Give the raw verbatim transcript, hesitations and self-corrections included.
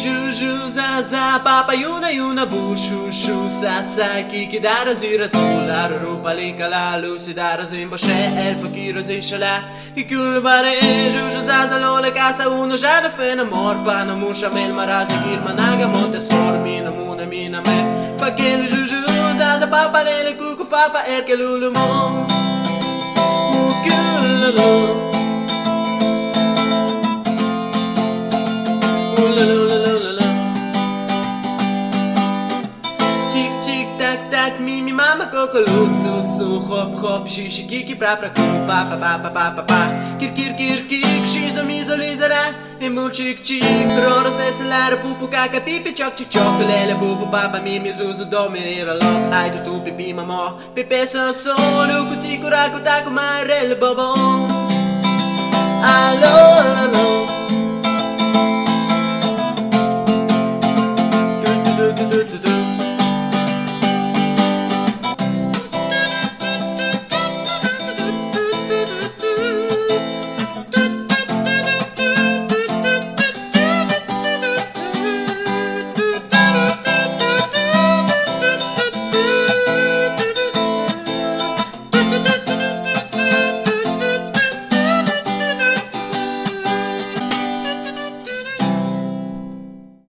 juju zaza papa yuna yuna bushu shu sasa kiki dara zira tula rupa likala lusi dara zimba she el fakiro zishala ikul bare juju zaza lole casa uno jada fena mor pana musha mel marazi kir managa monte sor mina muna mina me fakin juju zaza papa lele kuku fafa erke lulu mo mukulu Mimi mama kokolu su su hop hop shishi kiki pra pra ku pa pa pa pa pa pa pa kir kir kir kik shizo mizo lizara e mul chik chik roro se selare pupu kaka pipi chok chik chok lele pupu papa mimi zuzu domirira lot ai tu tu pipi mama pepe so solo kuti kuraku taku marel bobo allo allo